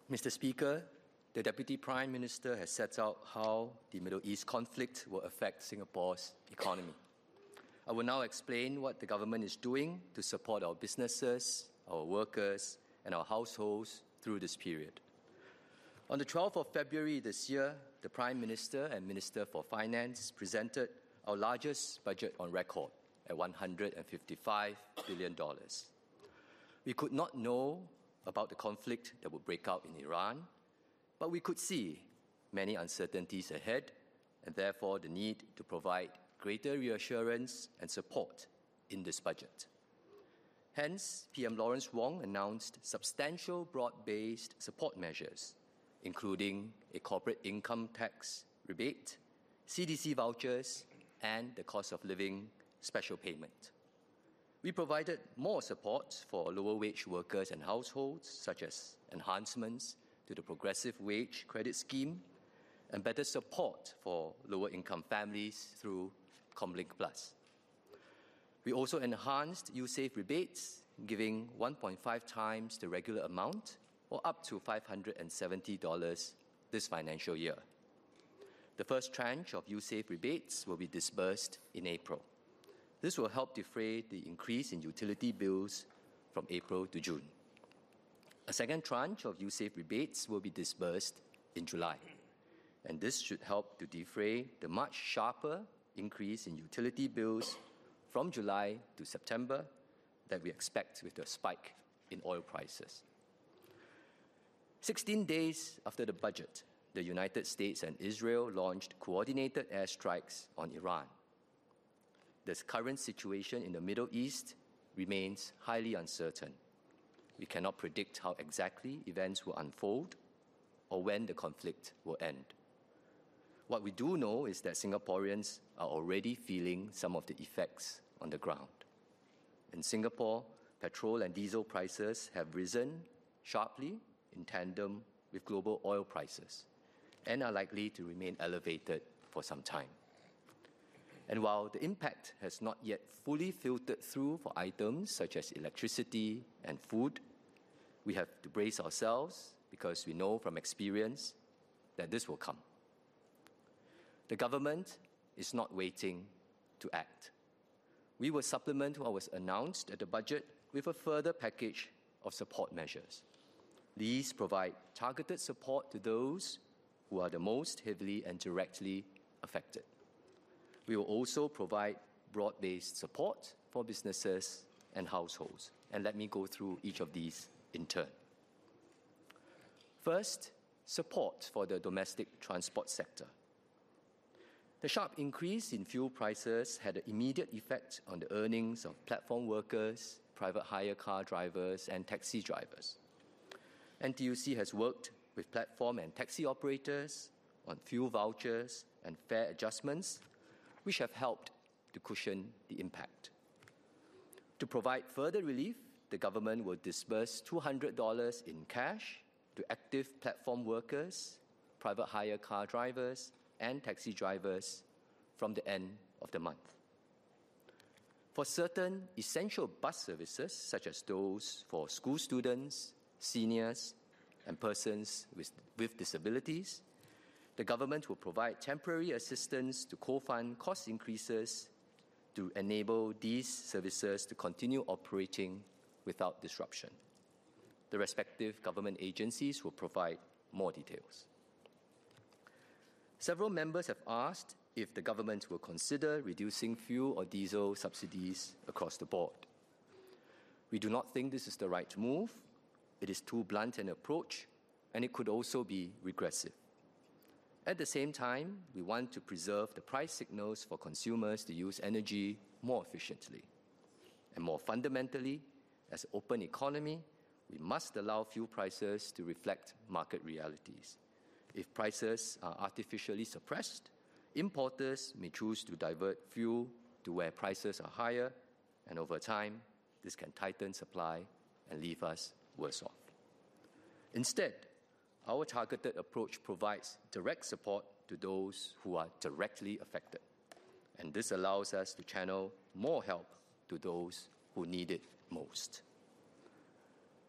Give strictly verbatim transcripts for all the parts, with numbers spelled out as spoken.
Mister Speaker, the Deputy Prime Minister has set out how the Middle East conflict will affect Singapore's economy. I will now explain what the government is doing to support our businesses, our workers, and our households through this period. On the twelfth of February this year, the Prime Minister and Minister for Finance presented our largest budget on record at one hundred fifty-five billion dollars. We could not know about the conflict that would break out in Iran, but we could see many uncertainties ahead and therefore the need to provide greater reassurance and support in this budget. Hence, P M Lawrence Wong announced substantial broad-based support measures, including a corporate income tax rebate, C D C vouchers, and the cost of living special payment. We provided more support for lower-wage workers and households, such as enhancements to the Progressive Wage Credit Scheme and better support for lower-income families through Comlink Plus. We also enhanced USAVE rebates, giving one point five times the regular amount, or up to five hundred seventy dollars this financial year. The first tranche of USAVE rebates will be disbursed in April. This will help defray the increase in utility bills from April to June. A second tranche of USAVE rebates will be disbursed in July, and this should help to defray the much sharper increase in utility bills from July to September that we expect with the spike in oil prices. Sixteen days after the budget, the United States and Israel launched coordinated airstrikes on Iran. The current situation in the Middle East remains highly uncertain. We cannot predict how exactly events will unfold or when the conflict will end. What we do know is that Singaporeans are already feeling some of the effects on the ground. In Singapore, petrol and diesel prices have risen sharply in tandem with global oil prices and are likely to remain elevated for some time. And while the impact has not yet fully filtered through for items such as electricity and food, we have to brace ourselves because we know from experience that this will come. The government is not waiting to act. We will supplement what was announced at the budget with a further package of support measures. These provide targeted support to those who are the most heavily and directly affected. We will also provide broad-based support for businesses and households. And let me go through each of these in turn. First, support for the domestic transport sector. The sharp increase in fuel prices had an immediate effect on the earnings of platform workers, private hire car drivers, and taxi drivers. N T U C has worked with platform and taxi operators on fuel vouchers and fare adjustments, which have helped to cushion the impact. To provide further relief, the government will disburse two hundred dollars in cash to active platform workers, private hire car drivers, and taxi drivers from the end of the month. For certain essential bus services, such as those for school students, seniors, and persons with, with disabilities, the government will provide temporary assistance to co-fund cost increases to enable these services to continue operating without disruption. The respective government agencies will provide more details. Several members have asked if the government will consider reducing fuel or diesel subsidies across the board. We do not think this is the right move. It is too blunt an approach, and it could also be regressive. At the same time, we want to preserve the price signals for consumers to use energy more efficiently. And more fundamentally, as an open economy, we must allow fuel prices to reflect market realities. If prices are artificially suppressed, importers may choose to divert fuel to where prices are higher, and over time, this can tighten supply and leave us worse off. Instead, our targeted approach provides direct support to those who are directly affected, and this allows us to channel more help to those who need it most.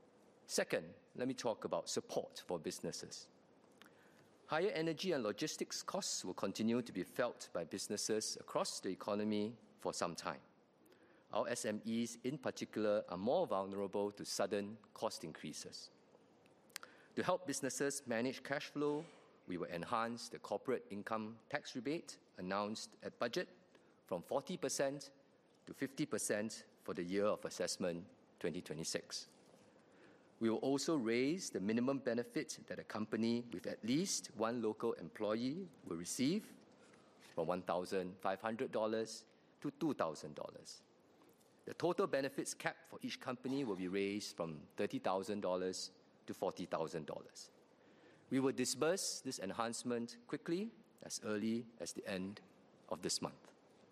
Second, let me talk about support for businesses. Higher energy and logistics costs will continue to be felt by businesses across the economy for some time. Our S M Es, in particular, are more vulnerable to sudden cost increases. To help businesses manage cash flow, we will enhance the corporate income tax rebate announced at budget from forty percent to fifty percent for the year of assessment twenty twenty-six. We will also raise the minimum benefit that a company with at least one local employee will receive from one thousand five hundred dollars to two thousand dollars. The total benefits cap for each company will be raised from thirty thousand dollars to forty thousand dollars. We will disburse this enhancement quickly, as early as the end of this month.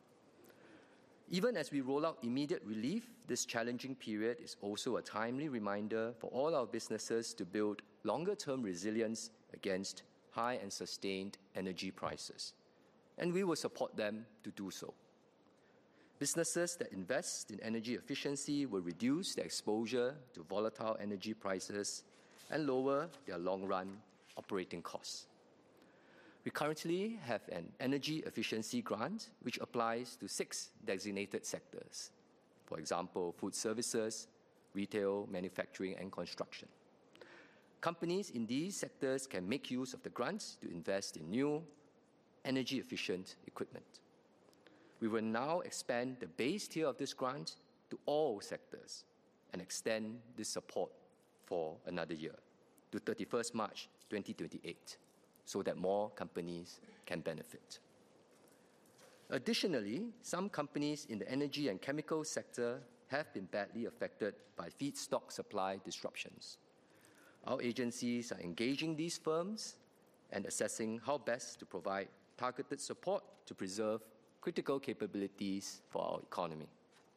Even as we roll out immediate relief, this challenging period is also a timely reminder for all our businesses to build longer-term resilience against high and sustained energy prices, and we will support them to do so. Businesses that invest in energy efficiency will reduce their exposure to volatile energy prices and lower their long-run operating costs. We currently have an energy efficiency grant which applies to six designated sectors. For example, food services, retail, manufacturing, and construction. Companies in these sectors can make use of the grants to invest in new, energy-efficient equipment. We will now expand the base tier of this grant to all sectors and extend this support for another year to thirty-first March twenty twenty-eight. So that more companies can benefit. Additionally, some companies in the energy and chemical sector have been badly affected by feedstock supply disruptions. Our agencies are engaging these firms and assessing how best to provide targeted support to preserve critical capabilities for our economy.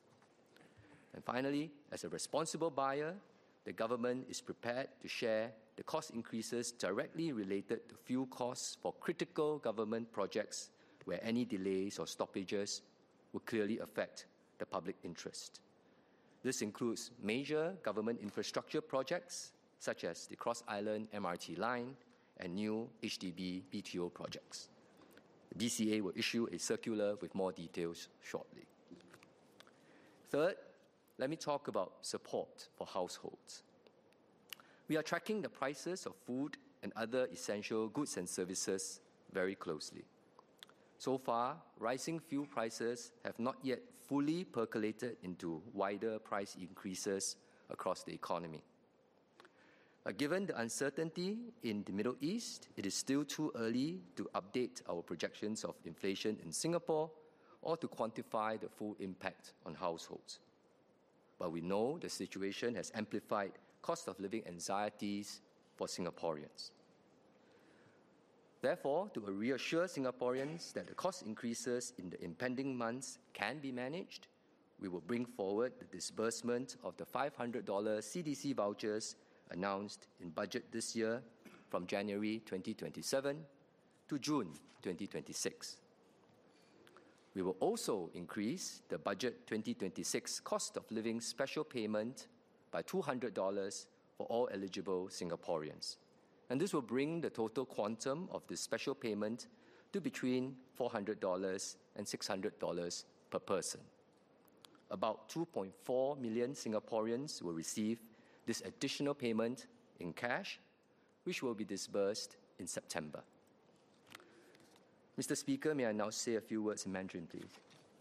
And finally, as a responsible buyer, the government is prepared to share the cost increases directly related to fuel costs for critical government projects where any delays or stoppages will clearly affect the public interest. This includes major government infrastructure projects such as the Cross Island M R T line and new H D B B T O projects. The D C A will issue a circular with more details shortly. Third, let me talk about support for households. We are tracking the prices of food and other essential goods and services very closely. So far, rising fuel prices have not yet fully percolated into wider price increases across the economy. But given the uncertainty in the Middle East, it is still too early to update our projections of inflation in Singapore or to quantify the full impact on households. But we know the situation has amplified cost of living anxieties for Singaporeans. Therefore, to reassure Singaporeans that the cost increases in the impending months can be managed, we will bring forward the disbursement of the five hundred dollars C D C vouchers announced in budget this year from January twenty twenty-seven to June twenty twenty-six. We will also increase the budget twenty twenty-six cost of living special payment by two hundred dollars for all eligible Singaporeans. And this will bring the total quantum of this special payment to between four hundred dollars and six hundred dollars per person. About two point four million Singaporeans will receive this additional payment in cash, which will be disbursed in September. Mister Speaker, may I now say a few words in Mandarin, please?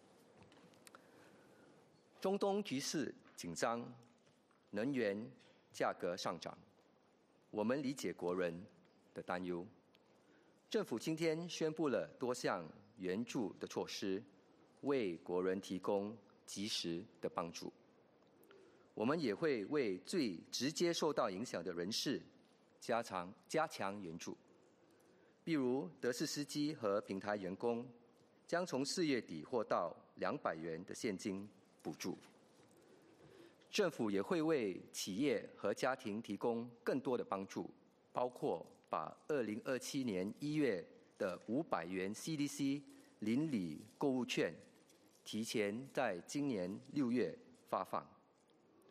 中东局势紧张，能源价格上涨，我们理解国人的担忧。政府今天宣布了多项援助的措施，为国人提供及时的帮助。我们也会为最直接受到影响的人士加强加强援助。例如，德士司机和平台员工将从四月底获到两百元的现金补助。政府也会为企业和家庭提供更多的帮助，包括把二零二七年一月的五百元 C D C 邻里购物券提前在今年六月发放。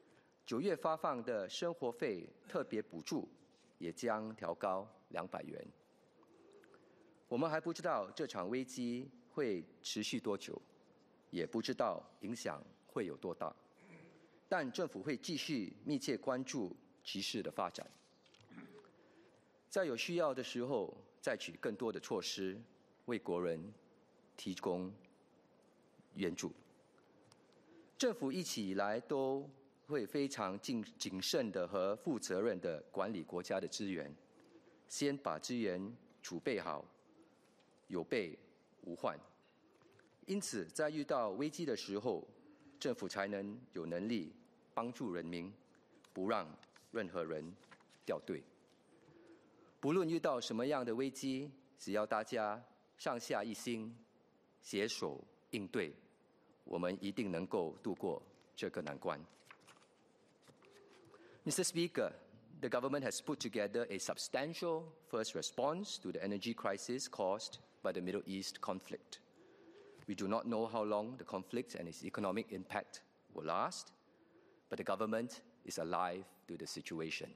九月发放的生活费特别补助也将调高两百元。我们还不知道这场危机会持续多久，也不知道影响会有多大，但政府会继续密切关注局势的发展，在有需要的时候再取更多的措施，为国人提供援助。政府一直以来都会非常谨谨慎的和负责任的管理国家的资源，先把资源储备好，有备无患。因此，在遇到危机的时候，政府才能有能力帮助人民，不让任何人掉队。不论遇到什么样的危机，只要大家上下一心，携手应对，我们一定能够度过这个难关。Mister Speaker, the government has put together a substantial first response to the energy crisis caused by the Middle East conflict. We do not know how long the conflict and its economic impact will last, but the government is alive to the situation.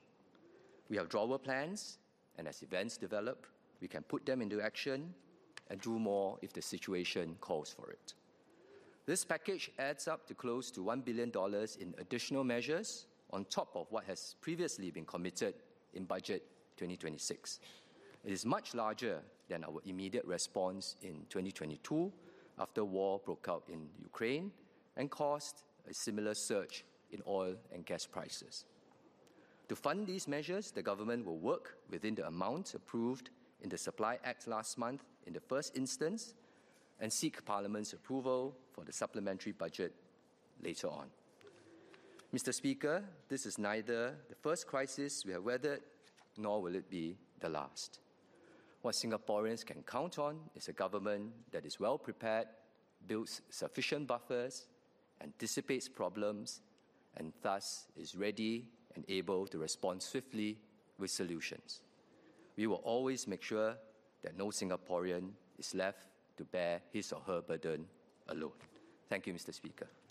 We have drawer plans, and as events develop, we can put them into action and do more if the situation calls for it. This package adds up to close to one billion dollars in additional measures on top of what has previously been committed in Budget twenty twenty-six. It is much larger than our immediate response in twenty twenty-two after war broke out in Ukraine and caused a similar surge in oil and gas prices. To fund these measures, the government will work within the amount approved in the Supply Act last month in the first instance and seek Parliament's approval for the supplementary budget later on. Mister Speaker, this is neither the first crisis we have weathered, nor will it be the last. What Singaporeans can count on is a government that is well prepared, builds sufficient buffers, anticipates problems, and thus is ready and able to respond swiftly with solutions. We will always make sure that no Singaporean is left to bear his or her burden alone. Thank you, Mister Speaker.